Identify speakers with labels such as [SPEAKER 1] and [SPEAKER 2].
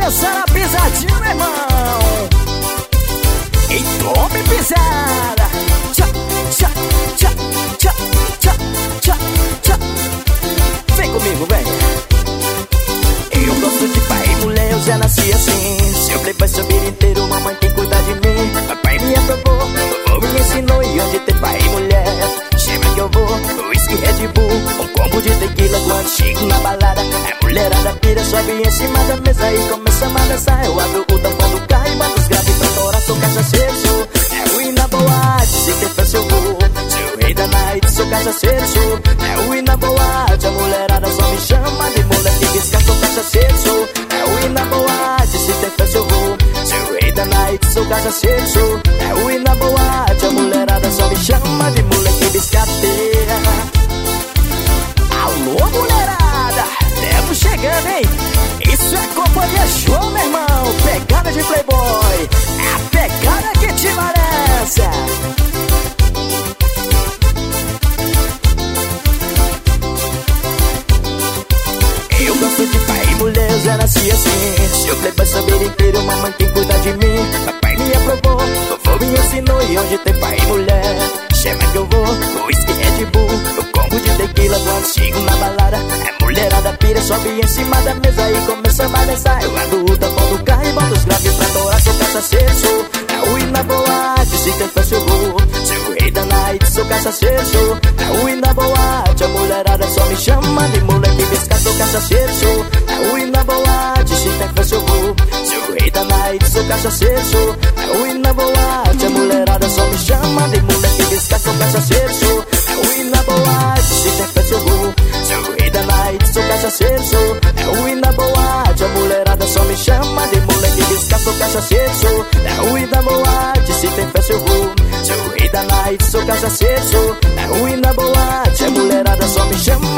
[SPEAKER 1] começar a pisadinha, meu irmão. E tome pisada. Tchá, tchá, tchá, tchá, tchá, tchá, tchá. Vem comigo, vem. Eu gosto de pai e mulher, eu já nasci assim. Se eu playboy subir inteiro, mamãe tem que cuidar de mim. Papai me aprovou, vovô me ensinou. E onde tem pai e mulher, chama que eu vou. Whisky, Red Bull, um combo de tequila. Quando chego na balada, a mulherada pira, sobe em cima da mesa e começa a balançar. Eu abro o tampão do carro e bato os graves pra torar. Sou cachaceiro, sou é ruim na boate. Se tem festa eu vou, sou rei da night. Sou cachaceiro, sou é ruim na boate. A mulherada só me chama de moleque bisca. Sou cachaceiro, sou é ruim na boate. Se tem festa eu vou, sou rei da night. Sou cachaceiro, sou é ruim na boate. A mulherada só me chama de moleque biscateira. Alô, mulherada, temos chegando, hein? Isso é companhia show, meu irmão. Pegada de playboy, é a pegada que te merece. Eu gosto de pai e mulher, eu já nasci assim. Se eu playboy saber inteiro, mamãe tem que cuidar de mim. Papai me aprovou, vovô me ensinou. E onde tem pai e mulher, chama que eu vou. Whisky, Red Bull, o combo de tequila. Quando chego na balada, a mulherada pira, sobe em cima da mesa e começa a balançar. Eu ando o tampão do carro e boto os graves pra torar. Sou cachaceiro, sou é ruim na boate. Se tem festa eu vou, sou rei da night. Sou cachaceiro, sou é ruim na boate. A mulherada só me chama de moleque bisca. Sou cachaceiro, sou é ruim na boate. Se tem festa eu vou, sou rei da night. Sou cachaceiro, sou é ruim na boate. A mulherada só me chama de moleque bisca. Sou cachaceiro, sou é ruim na boate. Se tem festa eu vou, sou rei da night. Sou cachaceiro, sou é ruim na boate. A mulherada só me chama de moleque bisca. Sou cachaceiro, sou é ruim na boate. Se tem festa eu vou, sou rei da night. Sou cachaceiro, sou é ruim na boate. A mulherada só me chama